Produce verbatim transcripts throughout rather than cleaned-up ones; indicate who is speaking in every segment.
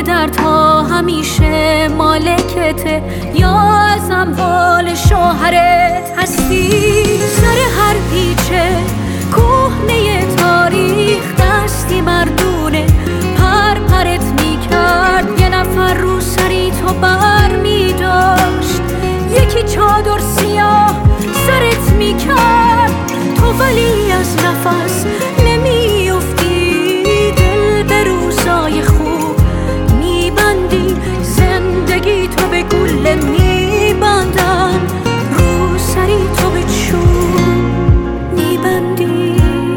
Speaker 1: دردها همیشه مالکته یا از اموال شوهرت هستی؟ سر هر پیچه کهنه تاریخ دستی مردونه پر پرت میکرد، یه نفر رو سری تو بر میداشت، یکی چادر سیاه سرت میکرد تو ولی از نفس نمیافتی، دل به روزای خوب میبندی، زندگی تو به گله میبندن، رو سری تو به چوب میبندی.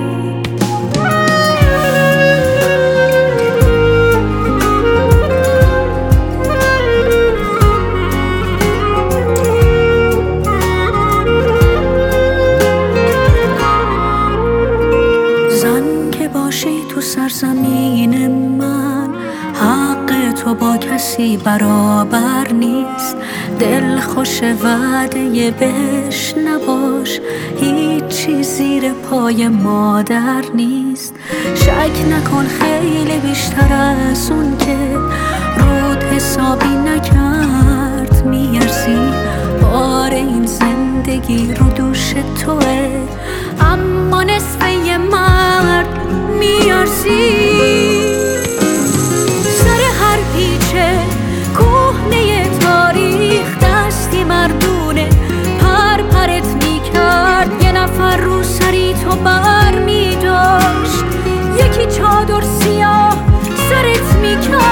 Speaker 1: سرزمین من حق تو با کسی برابر نیست، دل خوش وعده بهش نباش، هیچی زیر پای مادر نیست، شک نکن خیلی بیشتر از اون که رود حسابی نکرد میارزی، بار این زندگی رو دوش توه، اما نصف یه مرد میارزی. سر هر پیچه کهنه تاریخ دستی مردونه پر پرت میکرد، یه نفر رو سری تو بر میداشت، یکی چادر سیاه سرت میکرد